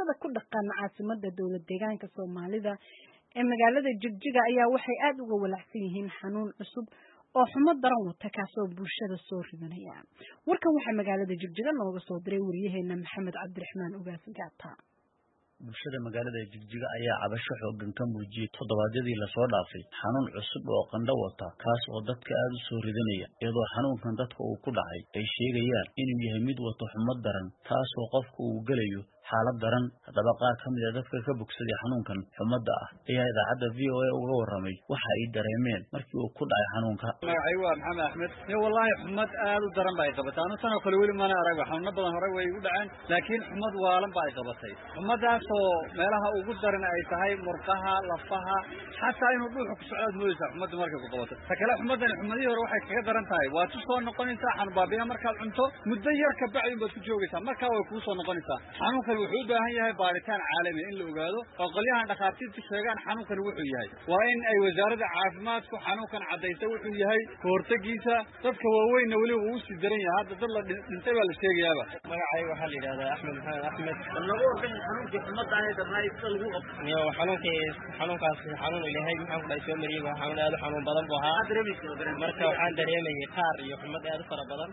bulshada ku dhaqan caasimada dowlad deegaanka Soomaalida ee magaalada Jigjiga ayaa waxay aad uga walacsan yihiin xanuun cusub oo xumo daran wata kaasoo bulshada soo ridanaya. Warkan waxa magaalada Jigjiga nooga soo diray wariyaheena Maxamed Cabdiraxmaan Ogaasin Gaata. bulshada magaalada Jigjiga ayaa cabasho xooggan ka muujiyay toddobaadyadii la soo dhaafay xanuun cusub oo qandho wata kaas oo dadka aad u soo ridanaya iyadoo xanuunkan dadka uu ku dhacay ay sheegayaan inuu yahay mid wato xumo daran taas oo qofku uu galayo xaalad daran. haddaba qaar ka mid ah dadka ka bogsaday xanuunkan xumada ah ayaa idaacadda VOA uga warramay waxa ay dareemeen markii uu ku dhacay xanuunka. magacaygu waa Maxamed Axmed. wallahi xumad aad u daran bay qabatay anu tan oo kale weli maana arag xanuuno badan hore way u dhaceen laakiin xumad waalan bay qabatay. xumadaas oo meelaha ugu daran ay tahay murqaha lafaha xataa inuu dhuuxu ku socdo mooysa xumada markay ku qabato takala xumadan xumadii hore waxay kaga daran tahay waa tu soo noqonaysa xanuun baabiya markaad cunto muddo yar ka bacdi baad ku joogaysaa markaa way ku soo noqonaysaa. xanuunkan wuxuu u baahan yahay baaritaan caalami in la ogaado oo qolyahan dhakhaatiirtu sheegaan xanuunkan wuxuu yahay waa in ay wasaaradda caafimaadku xanuunkan cadayso wuxuu yahay kahortagiisa. dadka waaweynna weli wuu u sii daran yahay hadda dad la dhintay baa la sheegayaaba. magacayga waxaa la yidhahdaa Axmed Maxamed Axmed. lagu organ xanuunkii xumada ahayd darnaa sida lagu qabto xanuunkaas xanuun ilaahay maxaan ku dhahay soo mariyay waa xanuun aad u xanuun badan buu ahaa marka waxaan dareemayay qaar iyo xumad aad u fara badan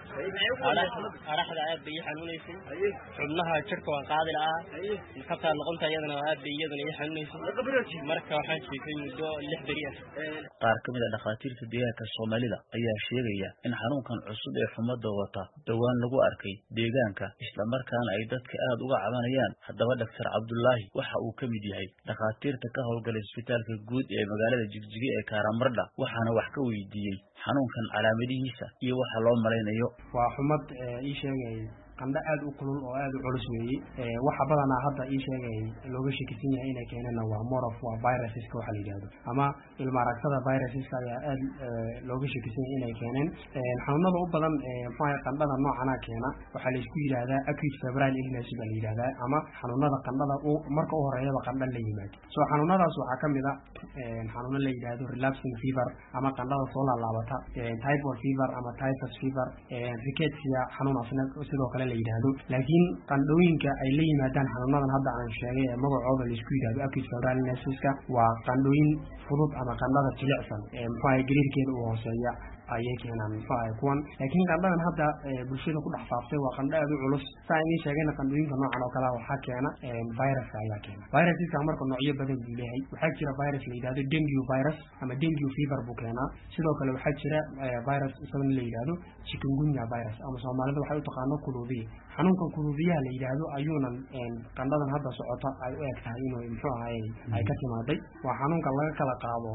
araxda aad bay xanuunaysay xubnaha jirka waan qaadi lahaa xataa noqonta iyadana aad bay iyadana xanuunaysay marka waxaan sheegay muddo 6 bari ah. qaar ka mid ah dhakhaatiirta deegaanka Soomaalida ayaa sheegaya in xanuunkan cusub ee xumada wata dhawaan lagu arkay deegaanka isla markaana ay dadka aad uga cabanayaan. haddaba Dr. Cabdullaahi waxa uu ka mid yahay dhakhaatiirta ka howlgala isbitaalka guud ee magaalada Jigjiga ee Karamardha waxaana wax ka weydiiyay xanuunkan calaamadihiisa iyo waxa loo malaynayo. waa xumad ii sheegay qandho aad u kulul oo aad u culus weeyay waxa badanaa hadda ii sheegay looga shakisan yahay inay keenana waa morof waa virusiska waxa la yiraahdo ama ilmaaragtada virusiska ayaa aad looga shakisan yahay inay keeneen xanuunada u badan qandhada noocana keena waxa la isku yiraahdaa acute febrile illness baa la yiraahdaa ama xanuunada qandhada marka u horeeyaba qandho la yimaado. soo xanuunadaas waxa kamid ah xanuuno la yiraahdo relapsing fever ama qandhada soo laabata typhoid fever ama typhus fever rickettsia xanuunaasna sidoo kale la yiraahdo. laakiin qandhooyinka ay la yimaadaan xanuunadan hadda aan sheegay ee magacooda la isku yiraahdo acute febrile illness waa qandhooyin fudud ama qandhada jilicsan gariirkeeda u hooseeya ayay keenaan kuwan. laakiin qandhadan hadda bulshada ku dhex faaftay waa qandho aad u culus saa in sheegayna qandhooyinka noocan oo kale waxa keena viruska ayaa keena. viruska marka noocyo badan uu leeyahay waxaa jira virus la yiraahdo dengue virus ama dengue fever buu keenaa. sidoo kale waxaa jira virus isagana la yiraahdo chikungunya virus ama Soomaalida waxay u taqaano kuluudiye. xanuunkan kuluudiyaha la yiraahdo ayuuna qandhadan hadda socota ay u eg tahay inuu ay ka timaaday. waa xanuunka laga kala qaado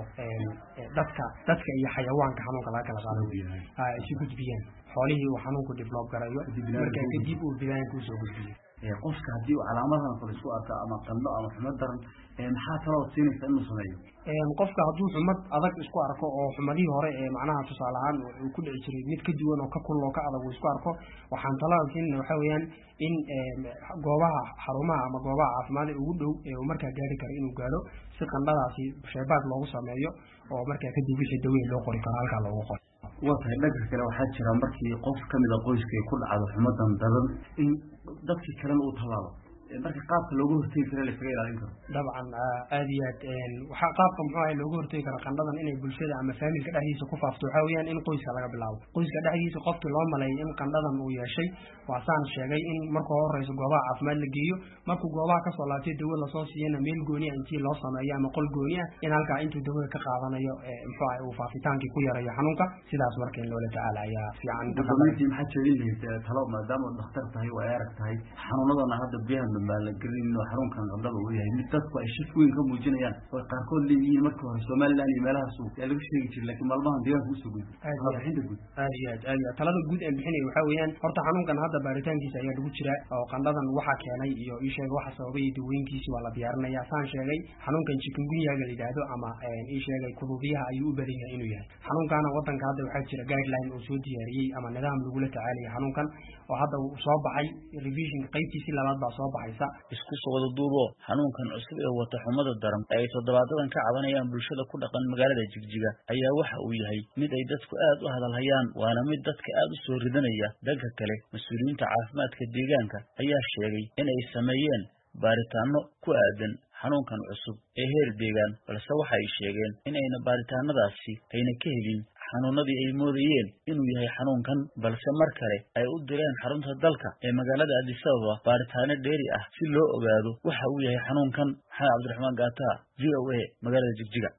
dadka iyo xayawaanka xanuunka laga kala qaado si gudbiyaan xoolihii uu xanuunku develop garayo marka kadib uu bilaanku soo gudbiyo. qofka hadii uu calaamadahan kale isku arko ama qandho ama xumad daran maxaa kaloo siinaysa inuu sameeyo qofka hadduu xumad adag isku arko oo xumadii hore macnaha tusaale ahaan uu ku dhici jiray mid ka duwan oo ka kulul oo ka adag uu isku arko waxaan talada siinayna waxa weeyaan in goobaha xarumaha ama goobaha caafimaad ugu dhow uu markaa gaari karo inuu gaaro si qandhadaasi shaybaad loogu sameeyo oo markaa kadib wixii daweyn loo qori karo halkaa loogu qoro. waatahay dhanka kale waxaa jira markii qof ka mid ah qoyska ku dhacdo xumadan daran in dadkii kalena uu tallaabo marka qaabka looga hortagi karo la iskaga ilaalin karo. dabcan aad iyo aad waxa qaabka muxuu ahay looga hortagi karo qandhadan inay bulshada ama familka dhexdiisa ku faafto waxa weeyaan in qoyska laga bilaabo. qoyska dhexdiisa qofkii loo maleeyay in qandhadan uu yeeshay waa saan sheegay in marka horeyso goobaha caafimaad la geeyo markuu goobaha ka soo laabtay dawo la soo siiyana meel gooni ah intii loo sameeyo ama qol gooni ah in halka intuu dawada ka qaadanayo muxuu ahay uu faafitaankii ku yarayo xanuunka sidaas markii loola tacaalayaa fiican. dadweynaha maxaa jeedin lahayd talo maadaama dhakhtar tahay oo ay arag tahay xanuunadana hadda biyaha la gelin xarunkan qandhada uu yahay mid dadku ay shif weyn ka muujinayaan oo qaarkood leeyihiin markii hore Soomaaliland iyo meelaha suuq ee lagu sheegi jiray laakiin maalmahan deegaanka uu soo gudbay talada guud ee bixinay waxa weeyaan horta xanuunkan hadda baaritaankiisa ayaa lagu jira oo qandhadan waxa keenay iyo ii sheeg waxa sababay daweyntiisa waa la diyaarinayaa saan sheegay xanuunkan chikungunya la yiraahdo ama ii sheegay kuluudiyaha ayuu u badan yahay inuu yahay. xanuunkan wadanka hadda waxa jira guideline oo soo diyaariyay ama nidaam lagu la tacaalayo xanuunkan oo hadda soo baxay revision qaybtiisa labaad baa soo baxaysa. isku soo wada duubo xanuunkan cusub ee wata xumada daran ay toddobaadan ka cabanayaan bulshada ku dhaqan magaalada Jigjiga ayaa waxa uu yahay mid ay dadku aad u hadalhayaan waana mid dadka aad u soo ridanaya. dhanka kale mas'uuliyiinta caafimaadka deegaanka ayaa sheegay in ay sameeyeen baaritaano ku aadan xanuunkan cusub ee heer deegaan balse waxay sheegeen in ayna baaritaanadaasi ayna ka helin xanuunadii ay moodayeen inuu yahay xanuunkan balse mar kale ay u direen xarunta dalka ee magaalada Addis Ababa baaritaano dheeri ah si loo ogaado waxa uu yahay xanuunkan. Maxamed Cabdiraxmaan Gaata, VOA, magaalada Jigjiga.